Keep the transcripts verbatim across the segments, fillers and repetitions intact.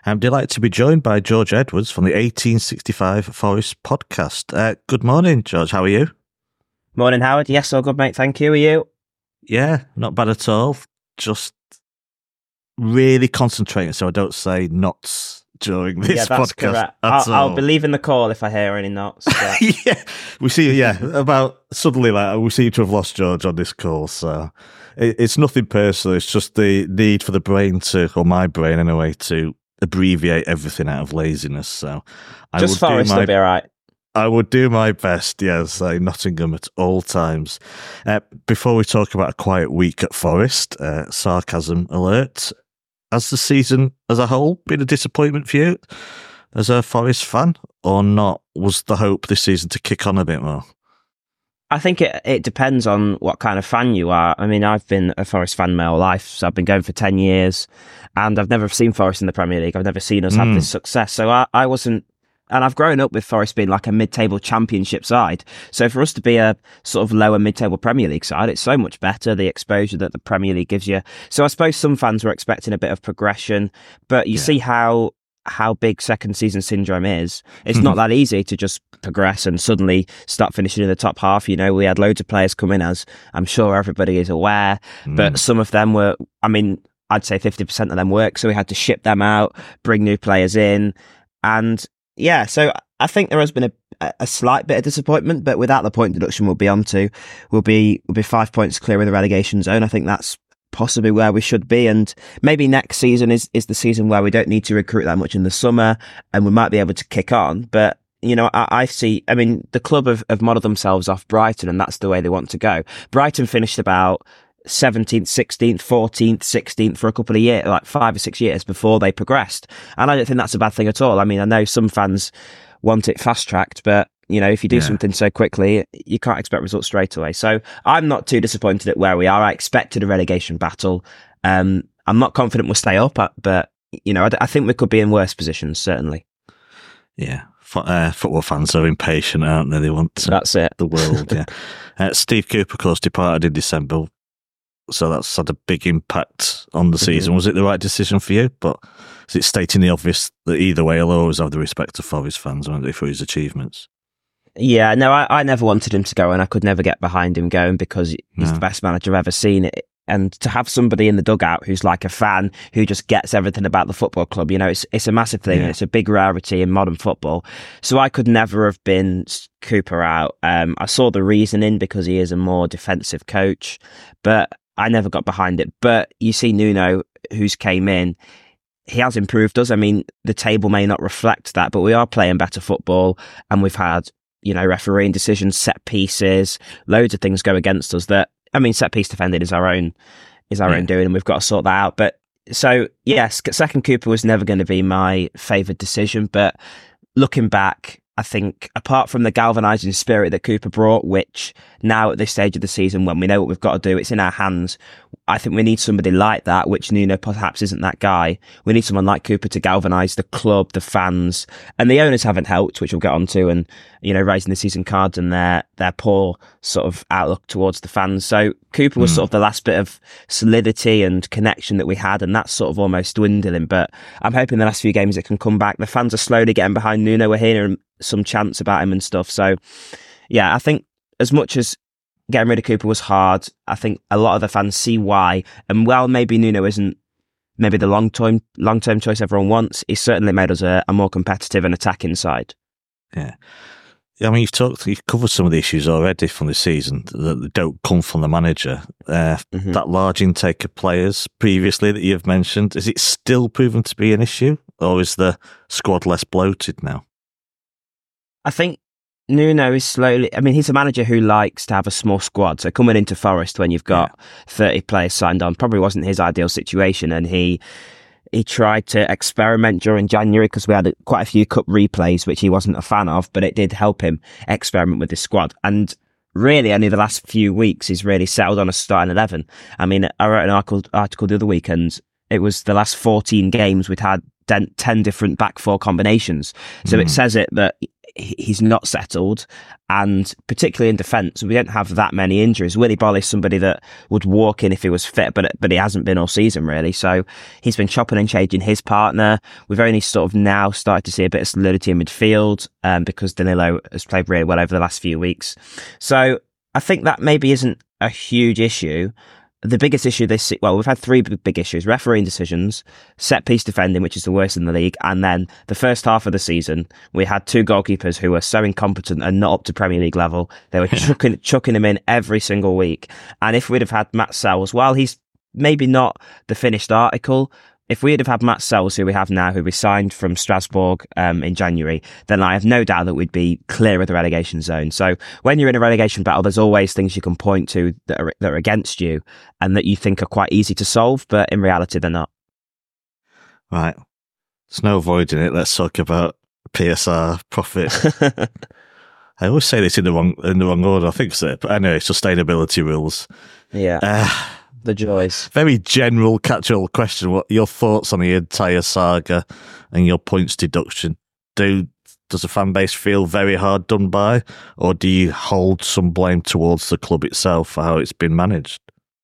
I'm delighted to be joined by George Edwards from the eighteen sixty-five Forest podcast. Uh, good morning, George. How are you? Morning, Howard. Yes, all good, mate. Thank you. Are you? Yeah, not bad at all. Just really concentrating so I don't say knots during this yeah, that's podcast. Correct. At I'll, all. I'll believe in the call if I hear any knots. But... yeah, we see. Yeah, about suddenly, like we seem to have lost George on this call. So it, it's nothing personal. It's just the need for the brain to, or my brain anyway, to abbreviate everything out of laziness. So I just Forest will be all right. I would do my best, yes, uh, Nottingham at all times. Uh, before we talk about a quiet week at Forest, uh, sarcasm alert. Has the season as a whole been a disappointment for you as a Forest fan, or not? Was the hope this season to kick on a bit more? I think it it depends on what kind of fan you are. I mean, I've been a Forest fan my whole life, so I've been going for ten years, and I've never seen Forest in the Premier League. I've never seen us mm. have this success. So I, I wasn't, and I've grown up with Forest being like a mid-table championship side. So for us to be a sort of lower mid-table Premier League side, it's so much better, the exposure that the Premier League gives you. So I suppose some fans were expecting a bit of progression, but you yeah. see how how big second season syndrome is. It's not that easy to just progress and suddenly start finishing in the top half. You know, we had loads of players come in, as I'm sure everybody is aware, mm. but some of them were, I mean, I'd say fifty percent of them worked. So we had to ship them out, bring new players in. And yeah, so I think there has been a, a slight bit of disappointment, but without the point deduction we'll be on to, we'll be, we'll be five points clear of the relegation zone. I think that's possibly where we should be, and maybe next season is is the season where we don't need to recruit that much in the summer and we might be able to kick on. But you know, I, I see, I mean, the club have, have modelled themselves off Brighton, and that's the way they want to go. Brighton finished about seventeenth, sixteenth, fourteenth, sixteenth for a couple of years, like five or six years before they progressed, and I don't think that's a bad thing at all. I mean, I know some fans want it fast tracked, but you know, if you do yeah. something so quickly, you can't expect results straight away. So I'm not too disappointed at where we are. I expected a relegation battle. Um, I'm not confident we'll stay up, but, you know, I, I think we could be in worse positions, certainly. Yeah. Uh, football fans are impatient, aren't they? They want that's it. the world. Yeah. uh, Steve Cooper, of course, departed in December. So that's had a big impact on the season. Mm-hmm. Was it the right decision for you? But is it stating the obvious that either way, he'll always have the respect of Forest fans, won't they, for his achievements? Yeah, no, I, I never wanted him to go, and I could never get behind him going because he's no. the best manager I've ever seen. And to have somebody in the dugout who's like a fan who just gets everything about the football club, you know, it's it's a massive thing. Yeah. And it's a big rarity in modern football. So I could never have been Cooper out. Um, I saw the reasoning because he is a more defensive coach, but I never got behind it. But you see Nuno, who's came in, he has improved us. I mean, the table may not reflect that, but we are playing better football, and we've had, you know, refereeing decisions, set pieces, loads of things go against us that, I mean, set piece defending is our own, is our yeah. own doing, and we've got to sort that out. But so, yes, second Cooper was never going to be my favoured decision. But looking back, I think apart from the galvanising spirit that Cooper brought, which now at this stage of the season, when we know what we've got to do, it's in our hands. I think we need somebody like that, which Nuno perhaps isn't that guy. We need someone like Cooper to galvanise the club, the fans, and the owners haven't helped, which we'll get onto, and, you know, raising the season cards and their, their poor sort of outlook towards the fans. So Cooper was mm. sort of the last bit of solidity and connection that we had, and that's sort of almost dwindling. But I'm hoping the last few games it can come back. The fans are slowly getting behind Nuno. We're hearing some chants about him and stuff. So, yeah, I think as much as getting rid of Cooper was hard, I think a lot of the fans see why. And while maybe Nuno isn't maybe the long-term long-term choice everyone wants, he certainly made us a, a more competitive and attacking side. Yeah. Yeah, I mean, you've talked, you've covered some of the issues already from the season that don't come from the manager. Uh, mm-hmm. That large intake of players previously that you've mentioned, is it still proven to be an issue, or is the squad less bloated now? I think Nuno is slowly, I mean, he's a manager who likes to have a small squad. So coming into Forest when you've got yeah. thirty players signed on probably wasn't his ideal situation. And he he tried to experiment during January because we had quite a few cup replays, which he wasn't a fan of, but it did help him experiment with his squad. And really, only the last few weeks, he's really settled on a starting eleven. I mean, I wrote an article, article the other week, and it was the last fourteen games we'd had ten different back four combinations. So mm. it says it that he's not settled, and particularly in defence, we don't have that many injuries. Willy Boll is somebody that would walk in if he was fit, but but he hasn't been all season really. So he's been chopping and changing his partner. We've only sort of now started to see a bit of solidity in midfield um, because Danilo has played really well over the last few weeks. So I think that maybe isn't a huge issue. The biggest issue this, well, we've had three big, big issues: refereeing decisions, set piece defending, which is the worst in the league, and then the first half of the season, we had two goalkeepers who were so incompetent and not up to Premier League level. They were yeah. chucking, chucking him in every single week. And if we'd have had Matt Sells, while he's maybe not the finished article, if we'd have had Matt Sells, who we have now, who we signed from Strasbourg um, in January, then I have no doubt that we'd be clear of the relegation zone. So when you're in a relegation battle, there's always things you can point to that are, that are against you and that you think are quite easy to solve, but in reality, they're not. Right. There's no avoiding it. Let's talk about P S R profit. I always say this in the wrong in the wrong order, I think so. But anyway, sustainability rules. Yeah. Uh, The joys. Very general catch-all question. What your thoughts on the entire saga and your points deduction? Do does the fan base feel very hard done by, or do you hold some blame towards the club itself for how it's been managed?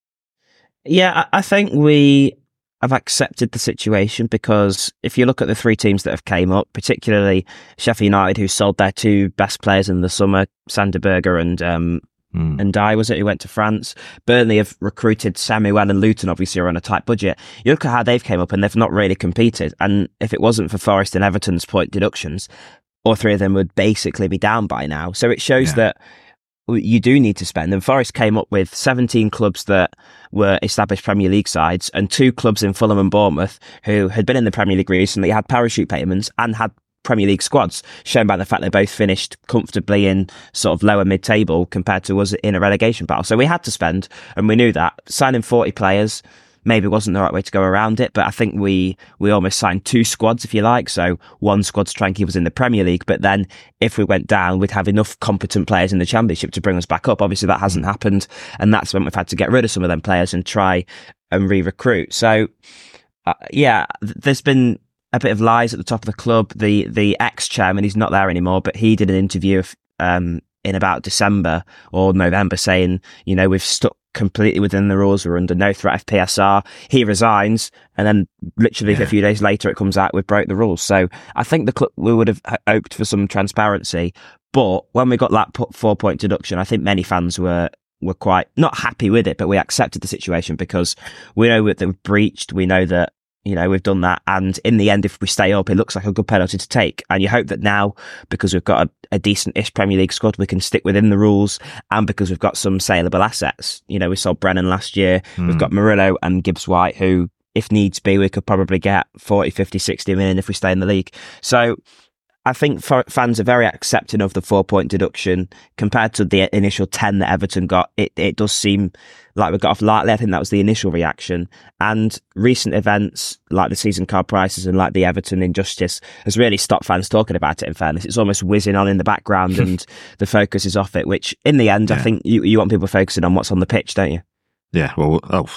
Yeah, I think we have accepted the situation, because if you look at the three teams that have came up, particularly Sheffield United, who sold their two best players in the summer, Sander Berger and um, Mm. and Dye, was it, who went to France. Burnley have recruited Samuel, and Luton obviously are on a tight budget. You look at how they've came up and they've not really competed. And if it wasn't for Forest and Everton's point deductions, all three of them would basically be down by now. So it shows yeah. that you do need to spend. And Forest came up with seventeen clubs that were established Premier League sides, and two clubs in Fulham and Bournemouth who had been in the Premier League recently, had parachute payments and had Premier League squads, shown by the fact they both finished comfortably in sort of lower mid-table compared to us in a relegation battle. So we had to spend, and we knew that. Signing forty players maybe wasn't the right way to go around it, but I think we we almost signed two squads, if you like. So one squad to try and keep us in the Premier League, but then if we went down, we'd have enough competent players in the Championship to bring us back up. Obviously that hasn't happened, and that's when we've had to get rid of some of them players and try and re-recruit. So uh, yeah, there's been a bit of lies at the top of the club. The the ex-chairman, he's not there anymore, but he did an interview um, in about December or November saying, you know, we've stuck completely within the rules, we're under no threat of P S R. He resigns, and then literally yeah. a few days later it comes out we've broke the rules. So I think the club, we would have hoped for some transparency, but when we got that four point deduction, I think many fans were were quite not happy with it, but we accepted the situation because we know that we've breached, we know that, you know, we've done that. And in the end, if we stay up, it looks like a good penalty to take. And you hope that now, because we've got a, a decent-ish Premier League squad, we can stick within the rules. And because we've got some saleable assets. You know, we sold Brennan last year. Mm. We've got Murillo and Gibbs White, who, if needs be, we could probably get forty, fifty, sixty million if we stay in the league. So I think fans are very accepting of the four-point deduction compared to the initial ten that Everton got. It it does seem like we got off lightly. I think that was the initial reaction. And recent events like the season card prices and like the Everton injustice has really stopped fans talking about it, in fairness. It's almost whizzing on in the background and the focus is off it, which in the end, yeah. I think you, you want people focusing on what's on the pitch, don't you? Yeah, well, oh,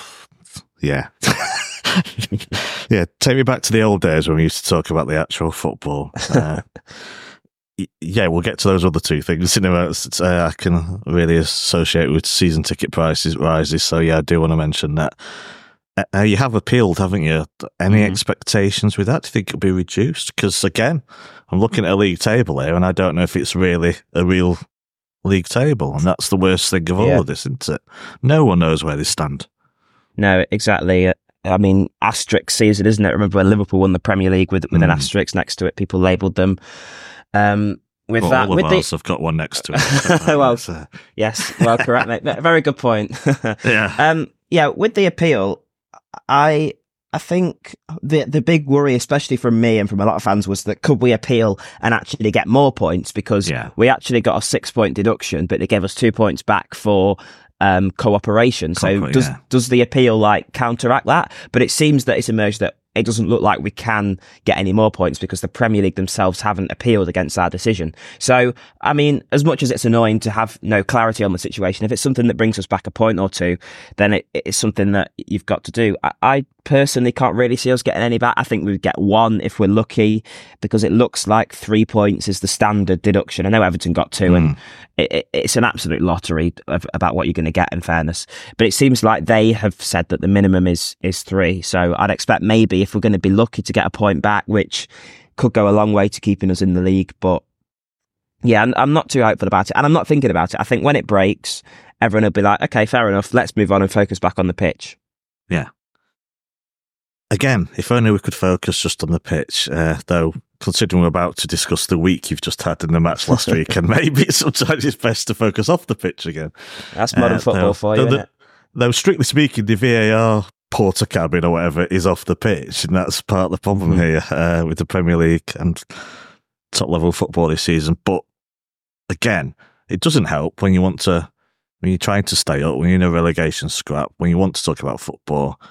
yeah. Yeah, take me back to the old days when we used to talk about the actual football. Uh, yeah, we'll get to those other two things in a minute. Uh, I can really associate with season ticket prices rises. So yeah, I do want to mention that. Uh, you have appealed, haven't you? Any mm-hmm. expectations with that? Do you think it'll be reduced? Because again, I'm looking at a league table here, and I don't know if it's really a real league table, and that's the worst thing of all yeah. of this, isn't it? No one knows where they stand. No, exactly. I mean, asterisk season, isn't it? Remember when Liverpool won the Premier League with with mm. an asterisk next to it? People labelled them. Um, with well, that, all of with ours the... have got one next to it. well, so. yes, well, correct, mate. Very good point. yeah, um, yeah. With the appeal, I I think the the big worry, especially from me and from a lot of fans, was that could we appeal and actually get more points, because yeah. we actually got a six point deduction, but they gave us two points back for. Um, cooperation. So Corporate, does yeah. does the appeal like counteract that? But it seems that it's emerged that it doesn't look like we can get any more points because the Premier League themselves haven't appealed against our decision. So, I mean, as much as it's annoying to have no clarity on the situation, if it's something that brings us back a point or two, then it, it's something that you've got to do. I, I personally can't really see us getting any back. I think we'd get one if we're lucky, because it looks like three points is the standard deduction. I know Everton got two, mm. and it, it, it's an absolute lottery of, about what you're going to get, in fairness. But it seems like they have said that the minimum is is three. So I'd expect maybe if we're going to be lucky to get a point back, which could go a long way to keeping us in the league. But yeah, I'm, I'm not too hopeful about it, and I'm not thinking about it. I think when it breaks, everyone will be like, okay, fair enough, let's move on and focus back on the pitch. Yeah. Again, if only we could focus just on the pitch, uh, though, considering we're about to discuss the week you've just had in the match last week, and maybe sometimes it's best to focus off the pitch again. That's modern uh, football though, for you, though, isn't it? Though, strictly speaking, the V A R porter cabin or whatever is off the pitch, and that's part of the problem mm. here uh, with the Premier League and top-level football this season. But, again, it doesn't help when you want to, when you're trying to stay up, when you're in a relegation scrap, when you want to talk about football,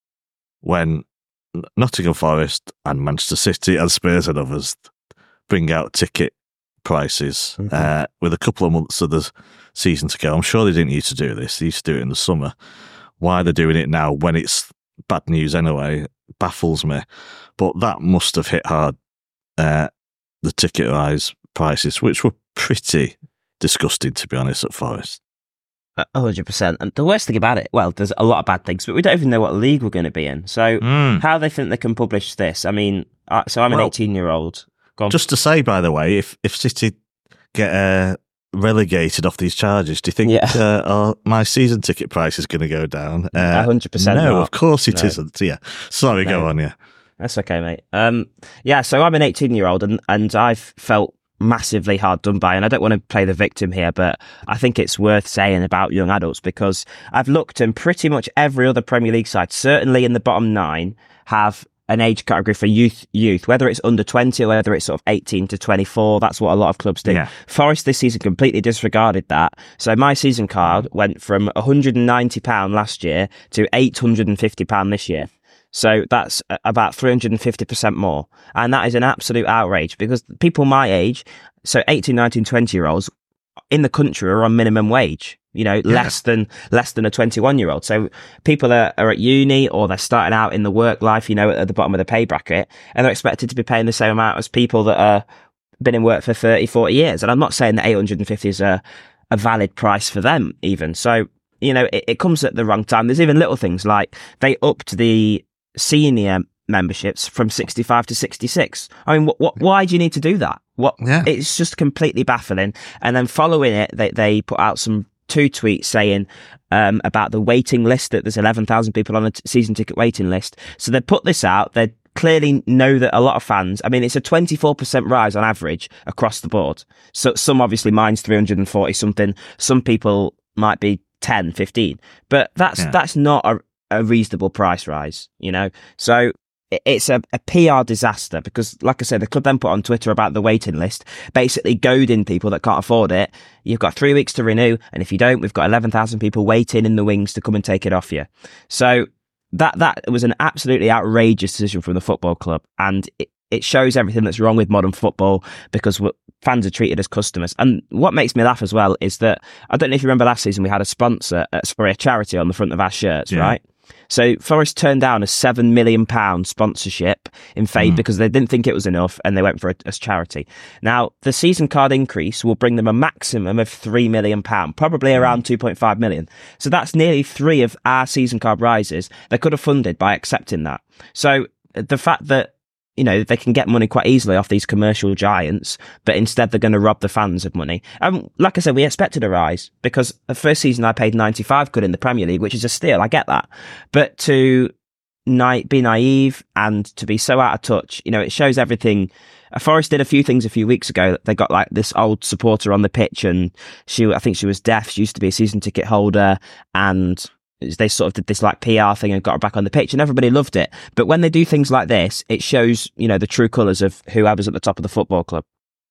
when Nottingham Forest and Manchester City and Spurs and others bring out ticket prices mm-hmm. uh, with a couple of months of the season to go. I'm sure they didn't used to do this. They used to do it in the summer. Why they're doing it now when it's bad news anyway baffles me. But that must have hit hard, uh, the ticket rise prices, which were pretty disgusting, to be honest, at Forest. one hundred percent. And the worst thing about it, well, there's a lot of bad things, but we don't even know what league we're going to be in. So mm. how they think they can publish this? I mean, uh, so I'm well, an eighteen-year-old. Just to say, by the way, if, if City get uh, relegated off these charges, do you think yeah. uh, our, my season ticket price is going to go down? Uh, one hundred percent No, not. Of course it no. isn't. Yeah. Sorry, no. Go on, yeah. That's okay, mate. Um, yeah, so I'm an eighteen-year-old, and, and I've felt massively hard done by, and I don't want to play the victim here, but I think it's worth saying about young adults, because I've looked and pretty much every other Premier League side, certainly in the bottom nine, have an age category for youth, youth, whether it's under twenty or whether it's sort of eighteen to twenty-four. That's what a lot of clubs do. Yeah. Forest this season completely disregarded that. So my season card went from one hundred ninety pounds last year to eight hundred fifty pounds this year. So that's about three hundred fifty percent more. And that is an absolute outrage, because people my age, so eighteen, nineteen, twenty year olds in the country are on minimum wage, you know, yeah. less than, less than a twenty-one year old. So people are, are at uni, or they're starting out in the work life, you know, at the bottom of the pay bracket, and they're expected to be paying the same amount as people that are been in work for thirty, forty years. And I'm not saying that eight hundred fifty is a, a valid price for them even. So, you know, it, it comes at the wrong time. There's even little things like they upped the senior memberships from sixty-five to sixty-six. I mean, what, what, why do you need to do that? What? Yeah. It's just completely baffling. And then following it, they, they put out some two tweets saying um, about the waiting list, that there's eleven thousand people on a t- season ticket waiting list. So they put this out. They clearly know that a lot of fans, I mean, it's a twenty-four percent rise on average across the board. So some, obviously, mine's three hundred forty something. Some people might be ten, fifteen. But that's, yeah. that's not a, a reasonable price rise, you know? So it's a, a P R disaster, because, like I said, the club then put on Twitter about the waiting list, basically goading people that can't afford it. You've got three weeks to renew, and if you don't, we've got eleven thousand people waiting in the wings to come and take it off you. So that that was an absolutely outrageous decision from the football club, and it, it shows everything that's wrong with modern football, because fans are treated as customers. And what makes me laugh as well is that, I don't know if you remember last season, we had a sponsor, uh, sorry, a charity on the front of our shirts, yeah. right? So Forest turned down a seven million pounds sponsorship in favour mm. because they didn't think it was enough, and they went for it as charity. Now, the season card increase will bring them a maximum of three million pounds, probably around mm. two point five million. So that's nearly three of our season card rises they could have funded by accepting that. So the fact that, you know, they can get money quite easily off these commercial giants, but instead they're going to rob the fans of money. And like I said, we expected a rise, because the first season I paid ninety-five quid in the Premier League, which is a steal. I get that. But to na- be naive and to be so out of touch, you know, it shows everything. Forest did a few things a few weeks ago. They got like this old supporter on the pitch, and she, I think she was deaf. She used to be a season ticket holder, and they sort of did this like P R thing and got her back on the pitch, and everybody loved it. But when they do things like this, it shows, you know, the true colours of whoever's at the top of the football club.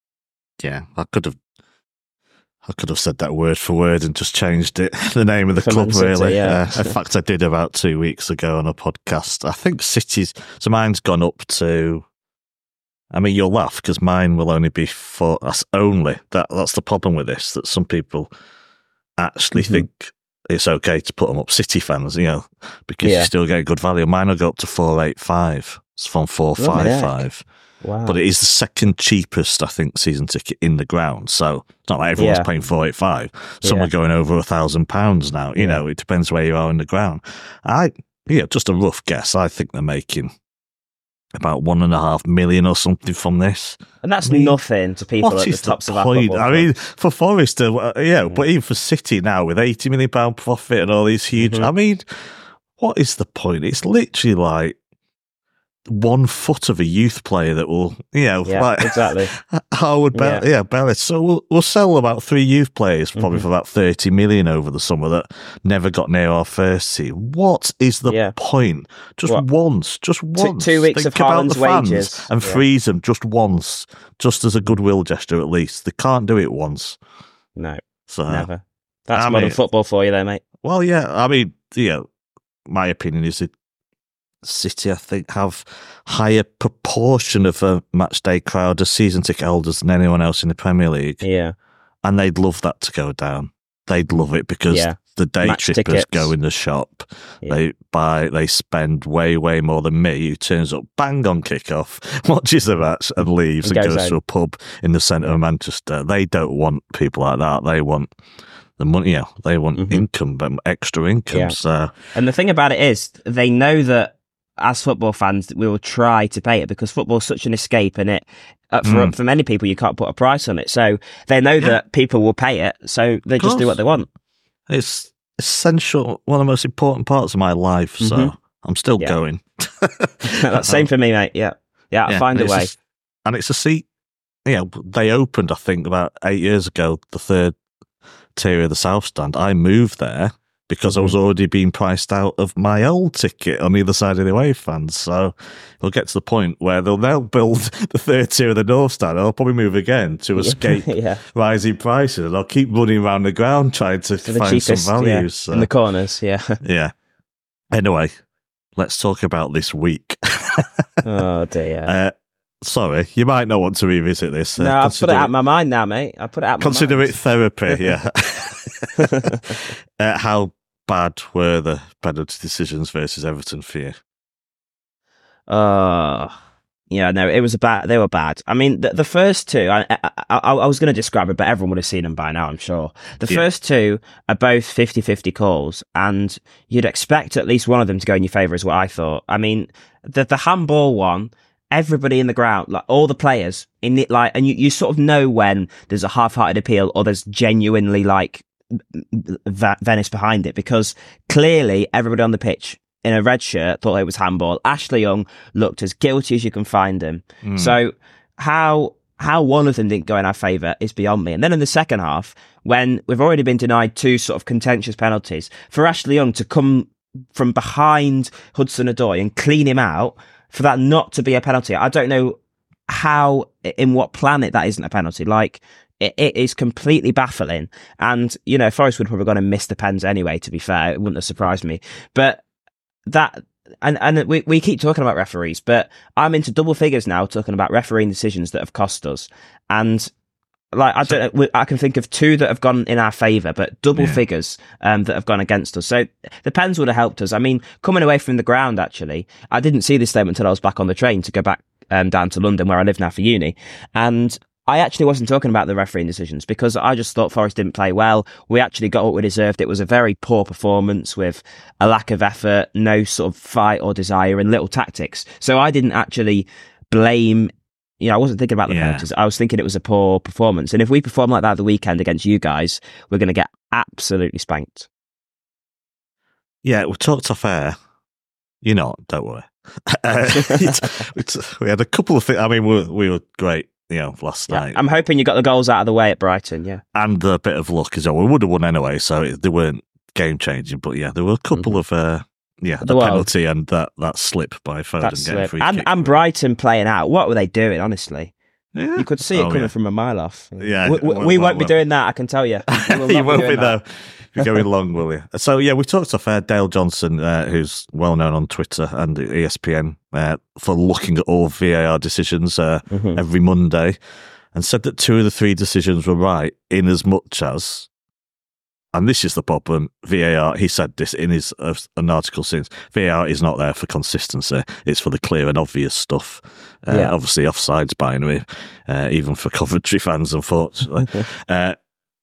Yeah, I could have, I could have said that word for word and just changed it, the name of the for club, City, really. Yeah. Uh, in fact, I did about two weeks ago on a podcast. I think City's, so mine's gone up to, I mean, you'll laugh because mine will only be for us only. That That's the problem with this, that some people actually mm-hmm. think it's okay to put them up. City fans, you know, because Yeah. you still get good value. Mine will go up to four eight five. It's from four five five. Wow. But it is the second cheapest, I think, season ticket in the ground. So it's not like everyone's Yeah. paying four eight five. Some Yeah. are going over a thousand pounds now. You Yeah. know, it depends where you are in the ground. I, yeah, just a rough guess. I think they're making about one and a half million or something from this. And that's I mean, nothing to people What at the is the tops of our point? football I club. mean, for Forest, uh, yeah, but even for City now with eighty million pound profit and all these huge. Mhm. I mean, what is the point? It's literally like one foot of a youth player that will, you know, Yeah, like exactly. Howard Bell, yeah, Yeah. Bellis. So we'll, we'll sell about three youth players probably Mhm. for about thirty million over the summer that never got near our first team. What is the Yeah. point? Just What? once, just once. two weeks Think of about Haaland's the fans wages. and Yeah. freeze them just once, just as a goodwill gesture at least. They can't do it once. No, So never. That's I modern mean- football for you, though, mate. well, yeah. I mean, you know, my opinion is that City, I think, have higher proportion of a match day crowd as season ticket holders than anyone else in the Premier League, Yeah. and they'd love that to go down. They'd love it because Yeah. the day Match trippers tickets. go in the shop. Yeah. They buy, they spend way, way more than me, who turns up bang on kickoff, watches the match, and leaves And and, goes goes to home. a pub in the centre of Manchester. They don't want people like that. They want the money. Yeah, they want Mhm. income, but extra income. Yeah. So And the thing about it is, they know that as football fans, we will try to pay it because football's such an escape, and it uh, for Mm. for many people, you can't put a price on it. So they know that people will pay it, so they just do course. what they want. it's essential, one of the most important parts of my life. So Mhm. I'm still Yeah. going. That's same for me, mate. Yeah, yeah, I'll Yeah, find a and it's way. s- and it's a seat. You know, they opened, I think, about eight years ago, the third tier of the South Stand. I moved there because I was Mm-hmm. already being priced out of my old ticket on either side of the away fans. So it'll get to the point where they'll now build the third tier of the North Stand. I'll probably move again to escape yeah, rising prices, and I'll keep running around the ground trying to for the find cheapest, some yeah, values. so. in the corners. Yeah. Yeah. Anyway, let's talk about this week. Oh dear. uh, sorry, you might not want to revisit this. Uh, no, I've put consider it out of my mind now, mate. I put it out. Of my Consider mind. it therapy, yeah. uh, how bad were the penalty decisions versus Everton for you? Oh, yeah, no, it was a bad. They were bad. I mean, the, the first two, I, I, I, I was going to describe it, but everyone would have seen them by now, I'm sure. The Yeah. first two are both fifty-fifty calls, and you'd expect at least one of them to go in your favour, is what I thought. I mean, the the handball one, everybody in the ground, like all the players in it, like, and you, you sort of know when there's a half-hearted appeal or there's genuinely like v- Venice behind it, because clearly everybody on the pitch in a red shirt thought it was handball. Ashley Young looked as guilty as you can find him. Mm. So how how one of them didn't go in our favour is beyond me. And then in the second half, when we've already been denied two sort of contentious penalties, for Ashley Young to come from behind Hudson-Odoi and clean him out, for that not to be a penalty, I don't know how, in what planet that isn't a penalty. Like, it, it is completely baffling. And, you know, Forest would probably gone and missed the pens anyway, to be fair. It wouldn't have surprised me. But that, and, and we, we keep talking about referees, but I'm into double figures now, talking about refereeing decisions that have cost us. And like, I don't know, I can think of two that have gone in our favour, but double Yeah. figures um, that have gone against us. So the pens would have helped us. I mean, coming away from the ground, actually, I didn't see this statement until I was back on the train to go back um, down to London, where I live now for uni. And I actually wasn't talking about the refereeing decisions because I just thought Forest didn't play well. We actually got what we deserved. It was a very poor performance with a lack of effort, no sort of fight or desire, and little tactics. So I didn't actually blame, you know, I wasn't thinking about the Yeah. penalties. I was thinking it was a poor performance. And if we perform like that the weekend against you guys, we're going to get absolutely spanked. Yeah, we talked off air. You're not, don't worry. Uh, it's, it's, we had a couple of things. I mean, we, we were great, you know, last Yeah. night. I'm hoping you got the goals out of the way at Brighton. Yeah. And a bit of luck as well. We would have won anyway, so it, they weren't game changing. But yeah, there were a couple of, uh, yeah, the Well, penalty and that, that slip by Foden That's getting slip. free And, kick. and Brighton playing out. What were they doing, honestly? Yeah. You could see it Oh, coming yeah. from a mile off. Yeah, We, we, well, we well, won't be well. doing that, I can tell you. We will You not won't doing be that. though. You're going long, will you? So yeah, we talked off air. Dale Johnson, uh, who's well known on Twitter and E S P N uh, for looking at all V A R decisions uh, Mhm. every Monday, and said that two of the three decisions were right, in as much as and this is the problem, V A R, he said this in his uh, an article since, V A R is not there for consistency. It's for the clear and obvious stuff. Uh, yeah. Obviously, offside's binary, uh, even for Coventry fans, unfortunately. uh,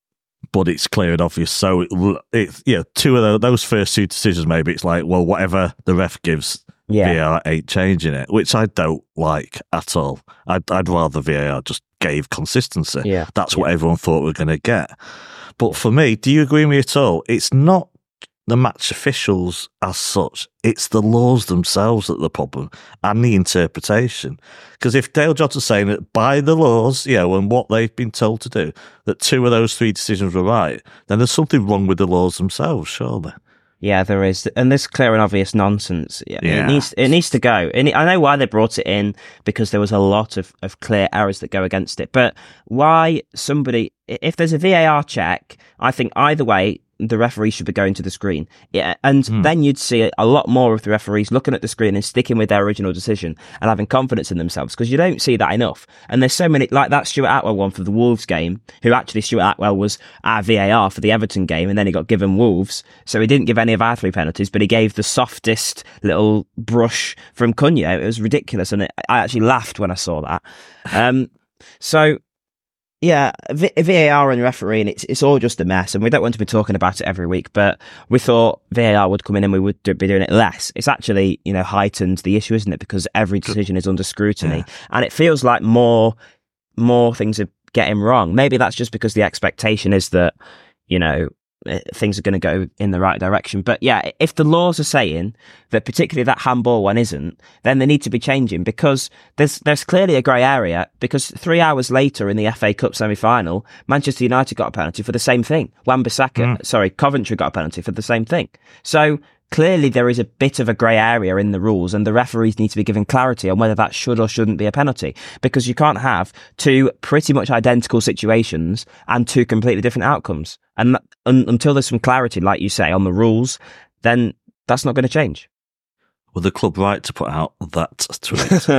but it's clear and obvious. So, it, it, yeah, two of those, those first two decisions, maybe it's like, well, whatever the ref gives, yeah. V A R ain't changing it, which I don't like at all. I'd, I'd rather V A R just gave consistency. Yeah. That's yeah. what everyone thought we were going to get. But for me, do you agree with me at all? It's not the match officials as such. It's the laws themselves that are the problem and the interpretation. Because if Dale Johnson's saying that by the laws, you know, and what they've been told to do, that two of those three decisions were right, then there's something wrong with the laws themselves, surely. Yeah, there is, and this clear and obvious nonsense. Yeah. Yeah. It needs it needs to go. And I know why they brought it in, because there was a lot of, of clear errors that go against it. But why somebody, if there's a V A R check, I think either way the referee should be going to the screen. Yeah, and mm. then you'd see a lot more of the referees looking at the screen and sticking with their original decision and having confidence in themselves, because you don't see that enough. And there's so many, like that Stuart Atwell one for the Wolves game, who actually Stuart Atwell was our V A R for the Everton game, and then he got given Wolves. So he didn't give any of our three penalties, but he gave the softest little brush from Cunha. It was ridiculous, and it, I actually laughed when I saw that. Um, so... Yeah, v- VAR and refereeing, it's it's all just a mess, and we don't want to be talking about it every week, but we thought V A R would come in and we would do, be doing it less. It's actually, you know, heightened the issue, isn't it? Because every decision is under scrutiny, yeah. and it feels like more more things are getting wrong. Maybe that's just because the expectation is that, you know, things are going to go in the right direction. But yeah, if the laws are saying that particularly that handball one isn't, then they need to be changing, because there's there's clearly a grey area, because three hours later in the F A Cup semi-final, Manchester United got a penalty for the same thing. Wan-Bissaka, mm. sorry, Coventry got a penalty for the same thing. So clearly there is a bit of a grey area in the rules, and the referees need to be given clarity on whether that should or shouldn't be a penalty, because you can't have two pretty much identical situations and two completely different outcomes. And that, un, until there's some clarity, like you say, on the rules, then that's not going to change. Were the club right to put out that tweet?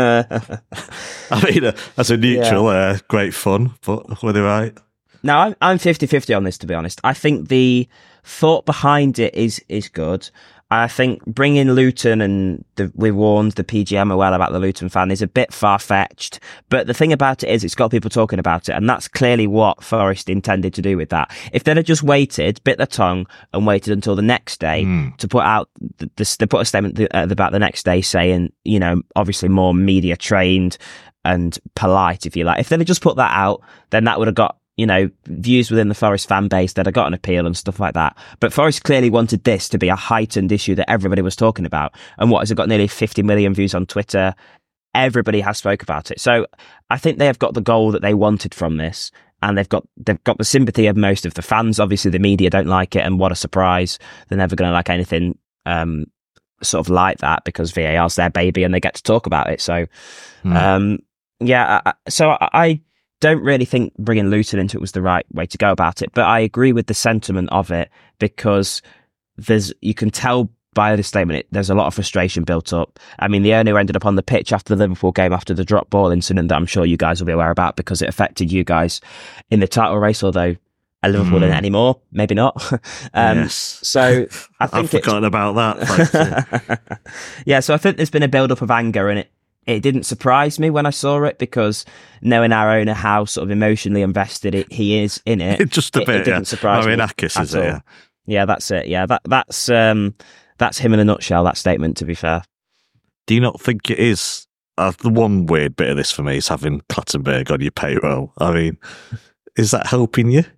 I mean, uh, as a neutral, yeah. uh, great fun, but were they right? Now, I'm, I'm fifty-fifty on this, to be honest. I think the thought behind it is is good. I think bringing Luton, and the, we warned the P G M well about the Luton fan, is a bit far-fetched. But the thing about it is it's got people talking about it, and that's clearly what Forest intended to do with that. If they'd have just waited, bit their tongue, and waited until the next day mm. to put out, the, the, they put a statement about the next day saying, you know, obviously more media-trained and polite, if you like. If they'd have just put that out, then that would have got, you know, views within the Forest fan base that had got an appeal and stuff like that. But Forest clearly wanted this to be a heightened issue that everybody was talking about. And what has it got? Nearly fifty million views on Twitter. Everybody has spoke about it. So I think they have got the goal that they wanted from this, and they've got they've got the sympathy of most of the fans. Obviously, the media don't like it, and what a surprise! They're never going to like anything um, sort of like that, because V A R's their baby and they get to talk about it. So, mm. um, yeah. I, so I. I don't really think bringing Luton into it was the right way to go about it, but I agree with the sentiment of it, because there's you can tell by the statement it, there's a lot of frustration built up. I mean, the owner ended up on the pitch after the Liverpool game after the drop ball incident that I'm sure you guys will be aware about, because it affected you guys in the title race, although at Liverpool mm. in anymore, maybe not. um, yes. So I think I've forgotten about that. Yeah, so I think there's been a build up of anger in it. It didn't surprise me when I saw it, because knowing our owner, how sort of emotionally invested it, he is in it, it just a it, bit. It didn't yeah. surprise I mean, me. Akis, is it? Yeah. yeah, that's it. Yeah, that that's um, that's him in a nutshell. That statement, to be fair. Do you not think it is? Uh, the one weird bit of this for me is having Clattenburg on your payroll. I mean, is that helping you?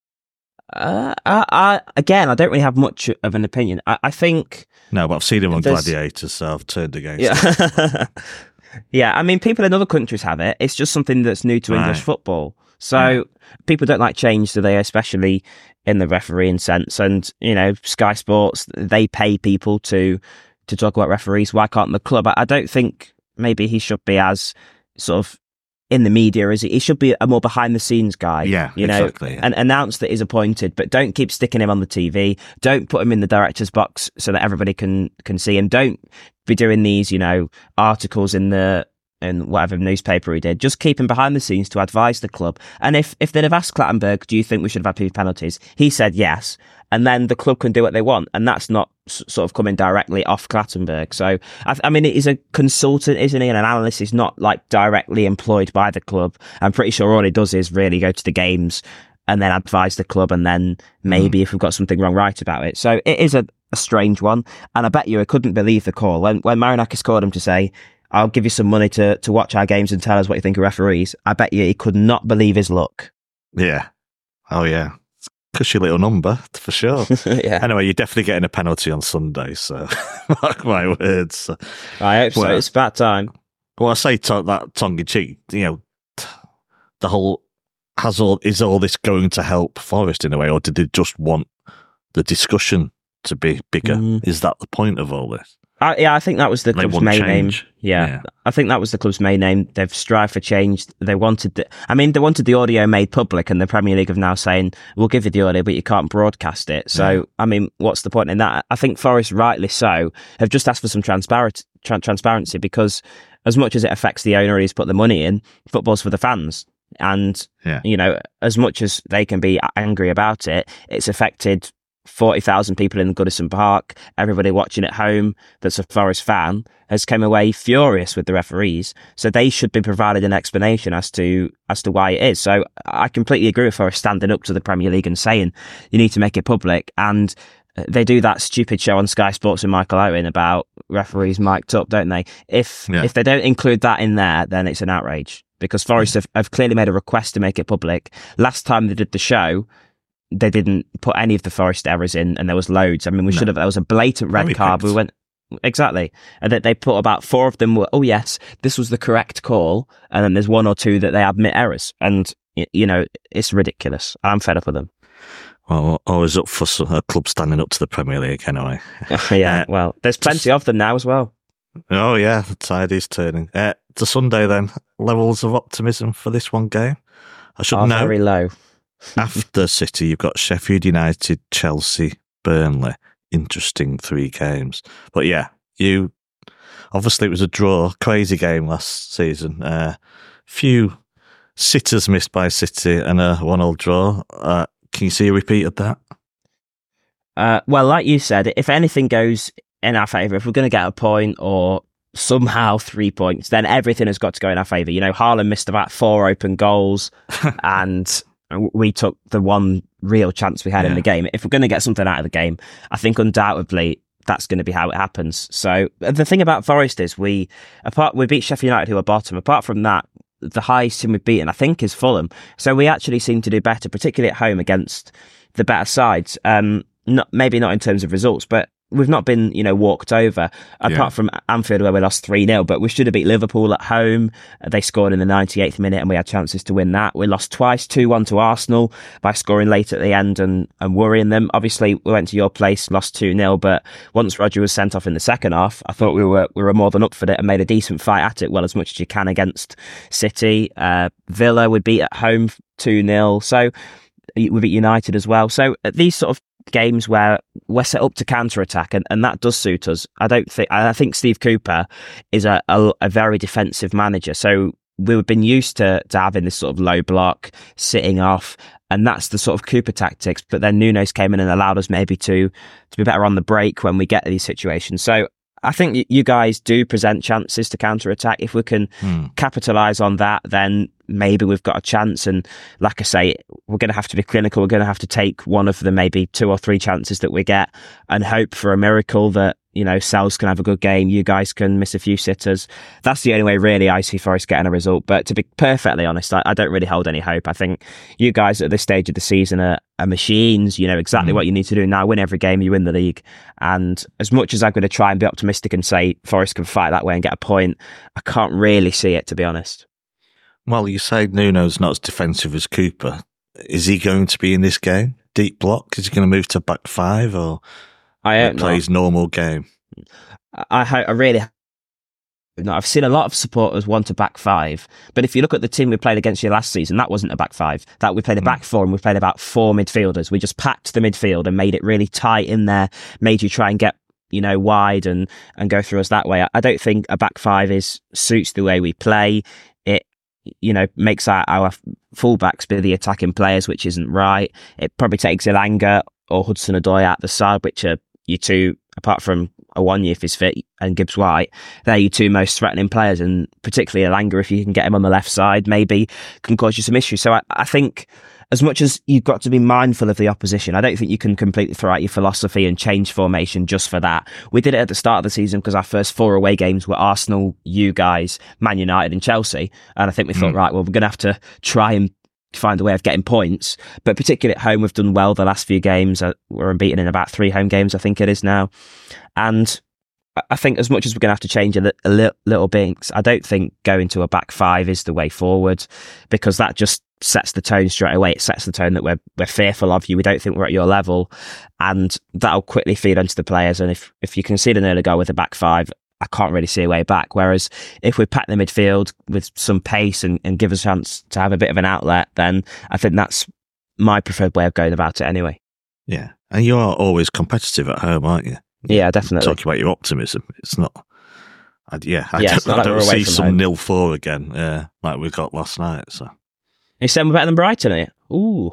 Uh, I, I again, I don't really have much of an opinion. I, I think no, but I've seen him on Gladiators, so I've turned against. Yeah. Yeah, I mean, people in other countries have it. It's just something that's new to right. English football. So yeah. people don't like change, do they? Especially in the refereeing sense. And, you know, Sky Sports, they pay people to to talk about referees. Why can't the club? I, I don't think maybe he should be as sort of in the media as he, he should be a more behind the scenes guy. Yeah, you know, exactly. Yeah. And announce that he's appointed, but don't keep sticking him on the T V. Don't put him in the director's box so that everybody can can see him. Don't be doing these, you know, articles in the in whatever newspaper he did, just keep him behind the scenes to advise the club. And if, if they'd have asked Clattenburg, do you think we should have had two penalties? He said yes. And then the club can do what they want. And that's not s- sort of coming directly off Clattenburg. So, I, I mean, he's a consultant, isn't he? And an analyst. He's not like directly employed by the club. I'm pretty sure all he does is really go to the games and then advise the club. And then maybe mm. if we've got something wrong, right about it. So it is a, a strange one. And I bet you I couldn't believe the call. When, when Marinakis called him to say, I'll give you some money to, to watch our games and tell us what you think of referees, I bet you he could not believe his luck. Yeah. Oh, yeah. Cushy little number, for sure. Yeah. Anyway, you're definitely getting a penalty on Sunday, so mark my words. I hope so. Well, it's about time. Well, I say to, that tongue-in-cheek, you know, the whole, has all is all this going to help Forest in a way, or did they just want the discussion to be bigger? Mm. Is that the point of all this? I, yeah, I think that was the they club's main change. aim. Yeah, yeah, I think that was the club's main aim. They've strived for change. They wanted the, I mean, they wanted the audio made public, and the Premier League have now saying, we'll give you the audio, but you can't broadcast it. So, yeah. I mean, what's the point in that? I think Forest, rightly so, have just asked for some transparent, tra- transparency because as much as it affects the owner who's put the money in, football's for the fans. And, yeah. you know, as much as they can be angry about it, it's affected forty thousand people in Goodison Park. Everybody watching at home that's a Forest fan has come away furious with the referees. So they should be provided an explanation as to as to why it is. So I completely agree with Forest standing up to the Premier League and saying you need to make it public. And they do that stupid show on Sky Sports with Michael Owen about referees mic'd up, don't they? If yeah. if they don't include that in there, then it's an outrage. Because Forest have, have clearly made a request to make it public. Last time they did the show, they didn't put any of the Forest errors in, and there was loads. I mean, we no. should have. There was a blatant red card. We went exactly, and that they put about four of them were. Oh yes, this was the correct call, and then there's one or two that they admit errors, and you know it's ridiculous. I'm fed up with them. Well, always up for a club standing up to the Premier League, anyway. yeah, uh, well, there's plenty just, of them now as well. Oh yeah, the tide is turning. Uh, to Sunday then, levels of optimism for this one game. I should Are know. Very low. After City, you've got Sheffield United, Chelsea, Burnley. Interesting three games. But yeah, you obviously it was a draw, crazy game last season. Uh, few sitters missed by City and a one-all draw. Uh, can you see a repeat of that? Uh, well, like you said, if anything goes in our favour, if we're going to get a point or somehow three points, then everything has got to go in our favour. You know, Haaland missed about four open goals and we took the one real chance we had yeah. in the game. If we're going to get something out of the game, I think undoubtedly that's going to be how it happens. So the thing about Forest is we, apart, we beat Sheffield United who are bottom. Apart from that, the highest team we've beaten, I think, is Fulham. So we actually seem to do better, particularly at home against the better sides. Um, not maybe not in terms of results, but we've not been, you know, walked over, apart yeah. from Anfield where we lost three nil, but we should have beat Liverpool at home. They scored in the ninety-eighth minute and we had chances to win that. We lost twice, two one to Arsenal by scoring late at the end and, and worrying them. Obviously, we went to your place, lost two nil, but once Roger was sent off in the second half, I thought we were we were more than up for it and made a decent fight at it, well, as much as you can against City. Uh, Villa, we beat at home two nil. So we beat United as well. So these sort of games where we're set up to counter attack and, and that does suit us. I don't think I think Steve Cooper is a, a, a very defensive manager. So we've been used to, to having this sort of low block, sitting off, and that's the sort of Cooper tactics. But then Nuno's came in and allowed us maybe to to be better on the break when we get to these situations. So I think you guys do present chances to counter attack. If we can hmm. capitalise on that, then maybe we've got a chance. And like I say, we're going to have to be clinical. We're going to have to take one of the maybe two or three chances that we get and hope for a miracle that, you know, Sells can have a good game. You guys can miss a few sitters. That's the only way really I see Forest getting a result. But to be perfectly honest, I, I don't really hold any hope. I think you guys at this stage of the season are, are machines. You know exactly mm. what you need to do now. Win every game, you win the league. And as much as I'm going to try and be optimistic and say Forest can fight that way and get a point, I can't really see it, to be honest. Well, you say Nuno's not as defensive as Cooper. Is he going to be in this game? Deep block? Is he going to move to back five or I he plays not. normal game? I, I really no, I've seen a lot of supporters want a back five, but if you look at the team we played against you last season, that wasn't a back five. That we played a back four and we played about four midfielders. We just packed the midfield and made it really tight in there, made you try and get you know, wide and, and go through us that way. I, I don't think a back five is suits the way we play. It, you know, makes our, our fullbacks be the attacking players, which isn't right. It probably takes Elanga or Hudson-Odoi out the side, which are you two, apart from Awoniyi if he's fit and Gibbs-White, they're your two most threatening players, and particularly Elanga, if you can get him on the left side, maybe can cause you some issues. So I, I think as much as you've got to be mindful of the opposition, I don't think you can completely throw out your philosophy and change formation just for that. We did it at the start of the season because our first four away games were Arsenal, you guys, Man United and Chelsea. And I think we mm. thought, right, well, we're going to have to try and find a way of getting points. But particularly at home, we've done well the last few games. We're unbeaten in about three home games, I think it is now. And I think as much as we're going to have to change a, li- a li- little bit, I don't think going to a back five is the way forward, because that just sets the tone straight away. It sets the tone that we're we're fearful of you. We don't think we're at your level, and that'll quickly feed onto the players. And if if you concede an early goal with a back five, I can't really see a way back. Whereas if we pack the midfield with some pace and, and give us a chance to have a bit of an outlet, then I think that's my preferred way of going about it anyway. Yeah, and you are always competitive at home, aren't you? Yeah, definitely. Talking about your optimism, it's not. I, yeah, I yeah, don't, I like don't see some home. nil four again. Yeah, like we got last night. So you said we're better than Brighton, are you? Ooh,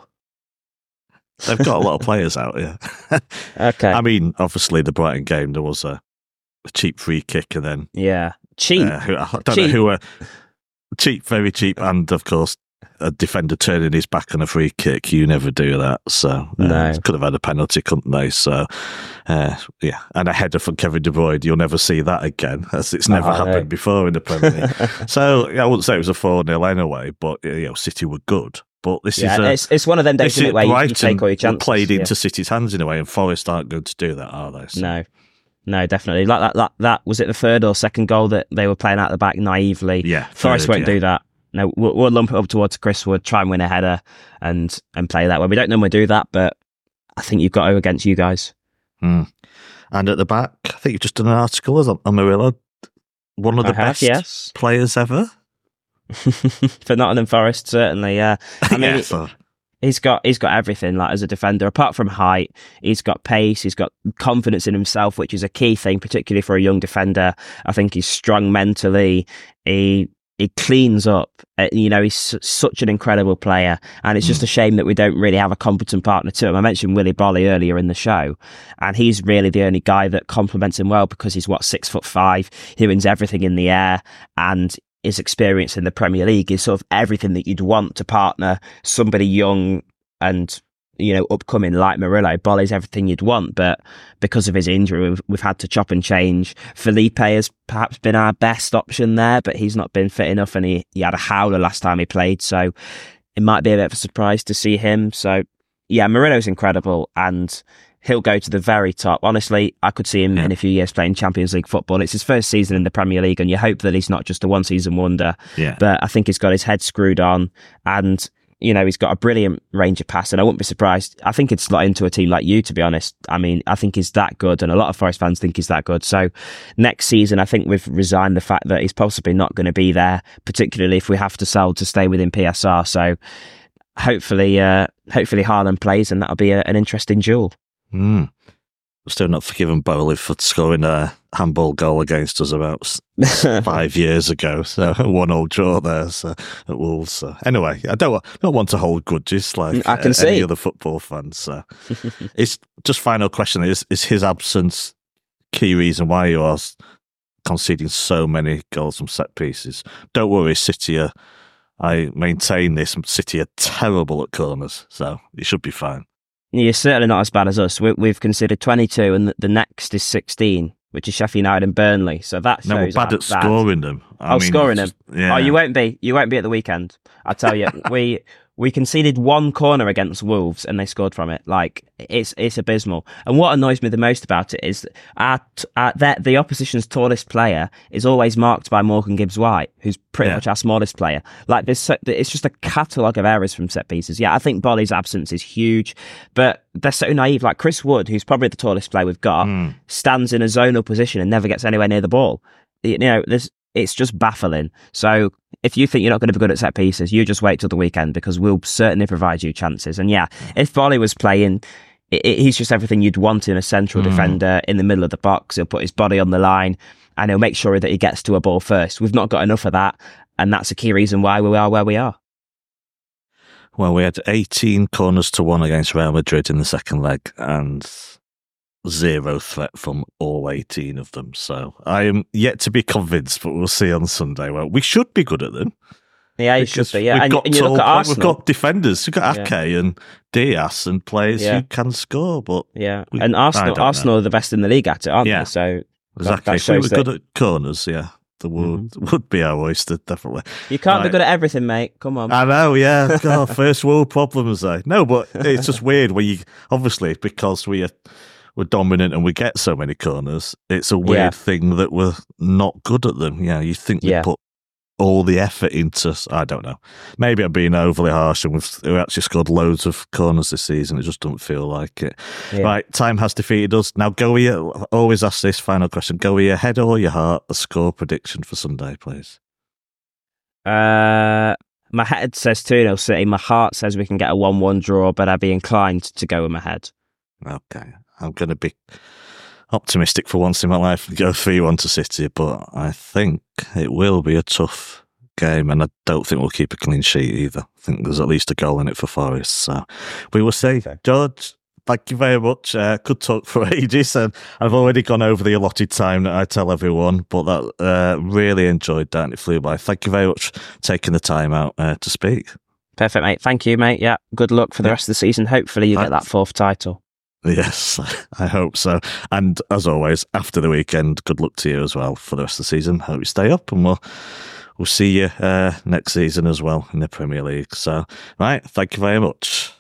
they've got a lot of players out here. Okay. I mean, obviously the Brighton game, there was a, a cheap free kick, and then yeah, cheap. Uh, who, I don't cheap. know who were cheap, very cheap, and of course a defender turning his back on a free kick. You never do that. So uh, no. Could have had a penalty, couldn't they? So uh, yeah, and a header from Kevin De Bruyne. You'll never see that again, as it's never oh, happened no. before in the Premier League. So yeah, I wouldn't say it was a four nil anyway, but you know, City were good. But this yeah, is a, it's, it's one of them days where Brighton you take all your chances. Played yeah. into City's hands in a way, and Forest aren't going to do that, are they? So. No. No, definitely. Like that, that, that was it. The third or second goal that they were playing out the back naively. Yeah, Forest third, won't yeah. do that. No, we'll, we'll lump it up towards Chris Wood, try and win a header, and and play that way. We don't normally do that, but I think you've got to against you guys. Hmm. And at the back, I think you've just done an article on Murillo, one of the I have, best yes. players ever for Nottingham Forest. Certainly, yeah. I mean, yeah, so. He's got he's got everything, like as a defender. Apart from height, he's got pace, he's got confidence in himself, which is a key thing, particularly for a young defender. I think he's strong mentally. He he cleans up. Uh, you know, he's su- such an incredible player, and it's just a shame that we don't really have a competent partner to him. I mentioned Willy Bolly earlier in the show, and he's really the only guy that complements him well, because he's what six foot five. He wins everything in the air, and his experience in the Premier League is sort of everything that you'd want to partner somebody young and, you know, upcoming like Murillo. Bolly's everything you'd want, but because of his injury, we've, we've had to chop and change. Felipe has perhaps been our best option there, but he's not been fit enough, and he, he had a howler last time he played, so it might be a bit of a surprise to see him. So, yeah, Murillo's incredible, and he'll go to the very top. Honestly, I could see him yeah. in a few years playing Champions League football. It's his first season in the Premier League, and you hope that he's not just a one-season wonder. Yeah. But I think he's got his head screwed on, and, you know, he's got a brilliant range of pass, and I wouldn't be surprised. I think he'd slot into a team like you, to be honest. I mean, I think he's that good, and a lot of Forest fans think he's that good. So next season, I think we've resigned the fact that he's possibly not going to be there, particularly if we have to sell to stay within P S R. So hopefully, uh, hopefully Haaland plays, and that'll be a, an interesting duel. Mm. Still not forgiven Bowley for scoring a handball goal against us about five years ago. So one all draw there so, at Wolves. So, anyway, I don't don't want to hold grudges like I can uh, see. any other football fans. So. It's just final question: is is his absence key reason why you are conceding so many goals from set pieces? Don't worry, City are. I maintain this. City are terrible at corners, so you should be fine. You're certainly not as bad as us. We, we've considered twenty-two, and the, the next is sixteen, which is Sheffield United and Burnley. So that shows no, we're bad at bad. scoring them. I oh, mean, scoring them. Yeah. Oh, you won't be. You won't be at the weekend. I tell you, we we conceded one corner against Wolves, and they scored from it. Like it's it's abysmal. And what annoys me the most about it is our, our that the opposition's tallest player is always marked by Morgan Gibbs-White, who's pretty yeah. much our smallest player. Like this, it's just a catalogue of errors from set pieces. Yeah, I think Bolly's absence is huge, but they're so naive. Like Chris Wood, who's probably the tallest player we've got, mm. stands in a zonal position and never gets anywhere near the ball. You know, there's. It's just baffling. So if you think you're not going to be good at set pieces, you just wait till the weekend, because we'll certainly provide you chances. And yeah, if Bolly was playing, it, it, he's just everything you'd want in a central mm. defender in the middle of the box. He'll put his body on the line and he'll make sure that he gets to a ball first. We've not got enough of that, and that's a key reason why we are where we are. Well, we had eighteen corners to one against Real Madrid in the second leg, and zero threat from all eighteen of them. So I am yet to be convinced, but we'll see on Sunday. Well, we should be good at them. Yeah, you should be. Yeah, and, and you look at Arsenal. We've got defenders. We've got Ake yeah. and Diaz and players yeah. who can score. But yeah, we, and Arsenal, Arsenal know. are the best in the league at it, aren't yeah. they? So exactly. That, that if we were that... good at corners, yeah. The would mm-hmm. would be our oyster, definitely. You can't right. be good at everything, mate. Come on. I know, yeah. God, first world problems, eh? No, but it's just weird when you obviously because we are we're dominant and we get so many corners. It's a weird yeah. thing that we're not good at them. Yeah, you think we yeah. put all the effort into. I don't know. Maybe I'm being overly harsh, and we've we actually scored loads of corners this season. It just doesn't feel like it. Yeah. Right, time has defeated us. Now, go with your. Always ask this final question. Go with your head or your heart. A score prediction for Sunday, please. Uh, my head says two nil City. My heart says we can get a one-one draw, but I'd be inclined to go with my head. Okay, I'm going to be optimistic for once in my life and go three one to City, but I think it will be a tough game, and I don't think we'll keep a clean sheet either. I think there's at least a goal in it for Forest, so we will see. Okay. George, thank you very much. Uh, could talk for ages, and I've already gone over the allotted time that I tell everyone, but that uh, really enjoyed that, and it flew by. Thank you very much for taking the time out uh, to speak. Perfect, mate. Thank you, mate. Yeah, good luck for the rest of the season. Hopefully you Thanks. get that fourth title. Yes, I hope so. And as always, after the weekend, good luck to you as well for the rest of the season. Hope you stay up, and we'll we'll see you uh, next season as well in the Premier League. So, right, thank you very much.